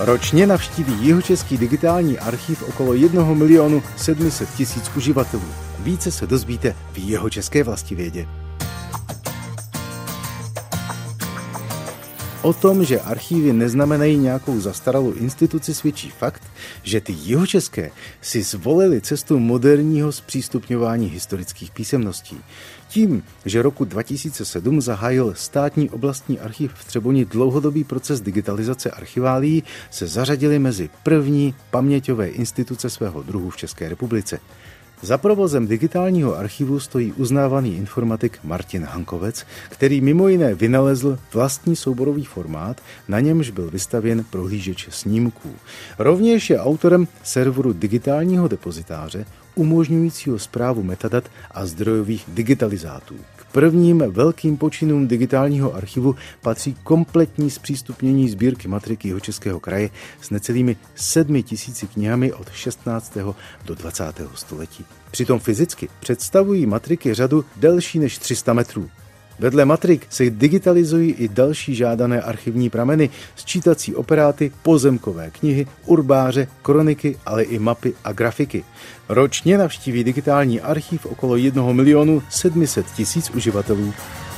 Ročně navštíví Jihočeský digitální archiv okolo 1 700 000 uživatelů. Více se dozvíte v Jihočeské vlastivědě. O tom, že archívy neznamenají nějakou zastaralou instituci, svědčí fakt, že ty jihočeské si zvolili cestu moderního zpřístupňování historických písemností. Tím, že roku 2007 zahájil Státní oblastní archiv v Třeboni dlouhodobý proces digitalizace archiválií, se zařadili mezi první paměťové instituce svého druhu v České republice. Za provozem digitálního archivu stojí uznávaný informatik Martin Hankovec, který mimo jiné vynalezl vlastní souborový formát, na němž byl vystavěn prohlížeč snímků. Rovněž je autorem serveru digitálního depozitáře, umožňujícího správu metadat a zdrojových digitalizátů. K prvním velkým počinům digitálního archivu patří kompletní zpřístupnění sbírky matrik Jihočeského kraje s necelými 7 000 knihami od 16. do 20. století. Přitom fyzicky představují matriky řadu delší než 300 metrů. Vedle matrik se digitalizují i další žádané archivní prameny, sčítací operáty, pozemkové knihy, urbáře, kroniky, ale i mapy a grafiky. Ročně navštíví digitální archiv okolo 1 700 000 uživatelů.